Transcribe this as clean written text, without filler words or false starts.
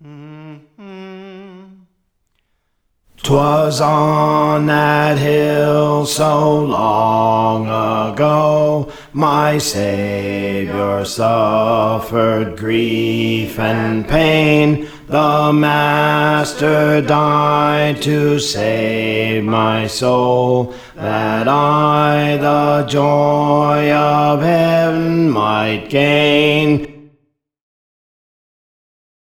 'Twas on that hill so long ago my Saviour suffered grief and pain. The Master died to save my soul, that I the joy of heaven might gain.